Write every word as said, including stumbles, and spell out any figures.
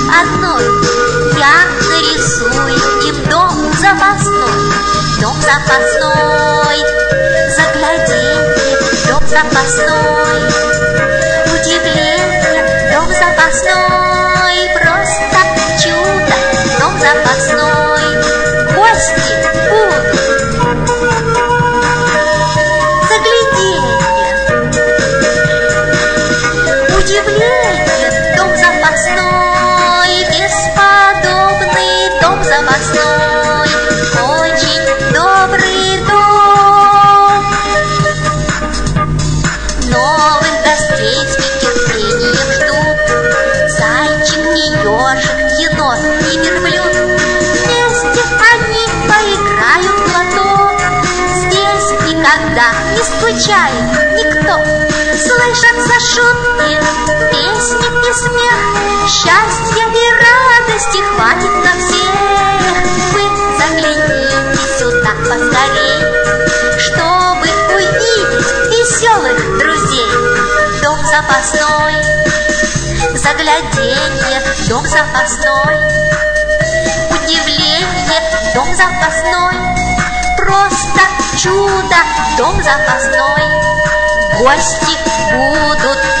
одной. Я нарисую им дом запасной. Дом запасной, загляденье, дом запасной. Удивление, дом запасной, просто чудо, дом запасной. Гости будут. Загляденье, удивление, дом запасной, бесподобный дом запасной, очень добрый дом. Новых гостей с нетерпением ждут зайчик и ежик, енот и верблюд. Вместе они поиграют в лото. Здесь никогда не скучает никто. Слышатся шутки, песни и смех. Счастья и радости хватит на всех. Вы загляните сюда поскорей, чтобы увидеть веселых друзей. Дом запасной, загляденье, дом запасной. Удивление, дом запасной, просто чудо, дом запасной. Гости будут